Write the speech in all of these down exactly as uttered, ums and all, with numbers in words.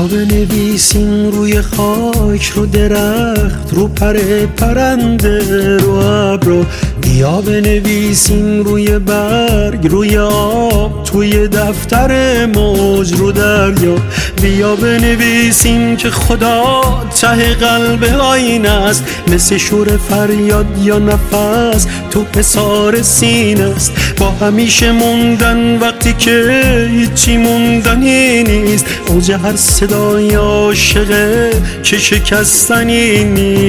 بنویسیم روی خاک، رو درخت، رو پر پرنده، رو ابر. بیا بنویسیم روی برگ، روی آب، توی دفتر موج، رو دریا. بیا بنویسیم که خدا ته قلب آینه است، مثل شور فریاد یا نفس تو حصار سینه است. با همیشه موندن وقتی که هیچی موندنی نیست، اوج هر صدای عاشقه که شکستنی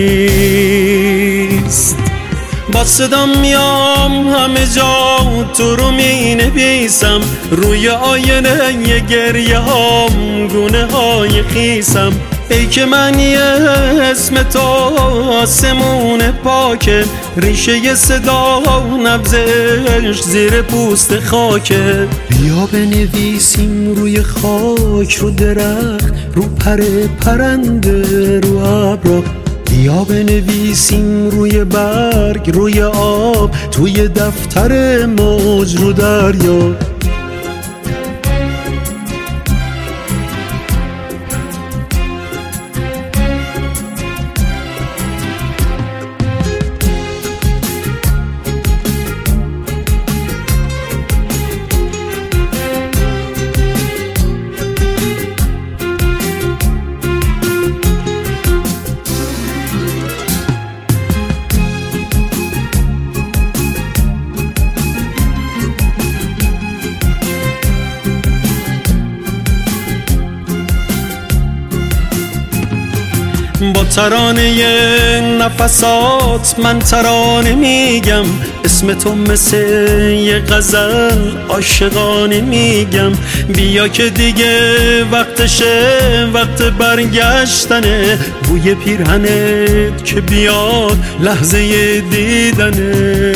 نیست. با صدا میام همه جا تو رو می نویسم، روی آینه ی گریه هام گونه های خیسم. ای که معنی اسم تو آسمون پاکه، ریشه صدا نبضش زیر پوست خاکه. بیا بنویسیم روی خاک، رو درخت، رو پر پرنده، رو ابر. بیا بنویسیم روی برگ، روی آب، توی دفتر موج، رو دریا. با ترانه نفسات من ترانه میگم، اسم تو مثل یه غزل عاشقانه میگم. بیا که دیگه وقتشه، وقت برگشتنه، بوی پیرهنت که بیاد لحظه دیدنه.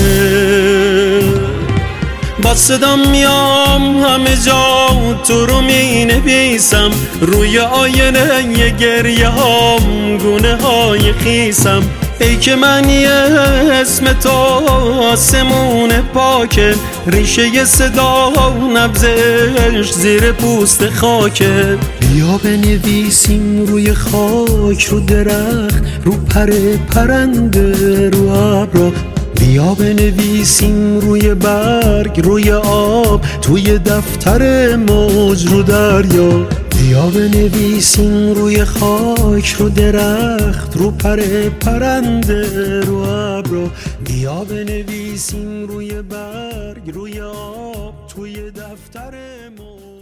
با صدا میام همه جا تو رو می نویسم، روی آینه ی گریه هام گونه های خیسم. ای که معنی اسم تو آسمون پاکه، ریشه صدا نبضش زیر پوست خاکه. بیا بنویسیم روی خاک، رو درخت، رو پر پرنده، رو ابر. بیا بنویسیم روی برگ، روی آب، توی دفتر موج، رو دریا. بیا بنویسیم روی خاک، رو درخت، رو پر پرنده، رو ابر. بیا بنویسیم روی برگ، روی آب، توی دفتر موج.